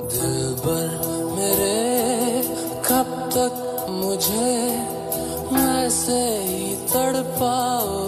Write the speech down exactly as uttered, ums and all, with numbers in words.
दिलबर मेरे कब तक मुझे वैसे ही तड़पाओ।